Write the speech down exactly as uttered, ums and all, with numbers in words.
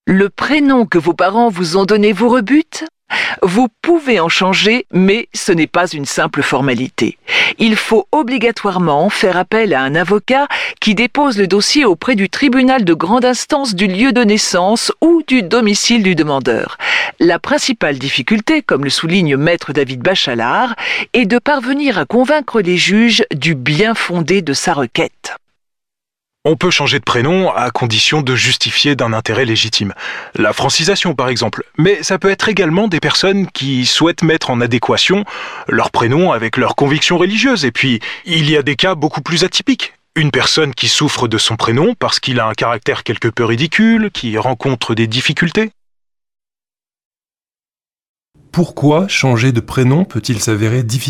Le prénom que vos parents vous ont donné vous rebute? Vous pouvez en changer, mais ce n'est pas une simple formalité. Il faut obligatoirement faire appel à un avocat qui dépose le dossier auprès du tribunal de grande instance du lieu de naissance ou du domicile du demandeur. La principale difficulté, comme le souligne maître David Bachalard, est de parvenir à convaincre les juges du bien fondé de sa requête. On peut changer de prénom à condition de justifier d'un intérêt légitime. La francisation par exemple. Mais ça peut être également des personnes qui souhaitent mettre en adéquation leur prénom avec leurs convictions religieuses. Et puis, il y a des cas beaucoup plus atypiques. Une personne qui souffre de son prénom parce qu'il a un caractère quelque peu ridicule, qui rencontre des difficultés. Pourquoi changer de prénom peut-il s'avérer difficile ?